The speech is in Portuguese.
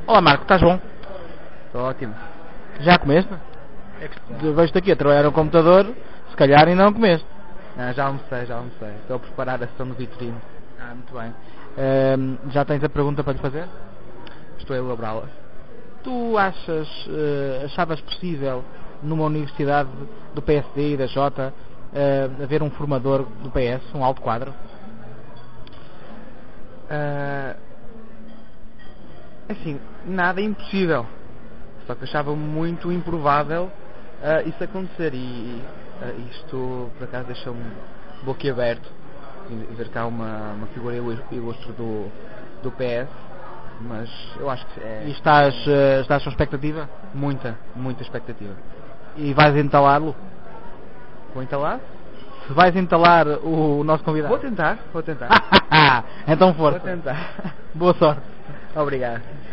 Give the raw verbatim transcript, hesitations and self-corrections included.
Olá Marco, estás bom? Estou ótimo. Já comeste? É que Vejo-te aqui a trabalhar no computador, se calhar ainda não comeste. ah, já almocei, já almocei. Estou a preparar a sessão do vitrine. Ah, muito bem. Ehm, já tens a pergunta para lhe fazer? Estou a elaborá-la. Tu achas, eh, achavas possível numa universidade do P S D e da Jota eh, haver um formador do P S, um alto quadro? Ah, assim, nada é impossível. Só que achava muito improvável ah, isso acontecer. E ah, isto, por acaso, deixou-me boquiaberto. E ver cá uma, uma figura ilustre do, do P S. Mas eu acho que é E estás, eh, estás com expectativa? muita, muita expectativa. E vais entalá-lo? Vou entalar? Se vais entalar o, o nosso convidado? Vou tentar, vou tentar. Então Vou força. tentar. Boa sorte. Obrigado.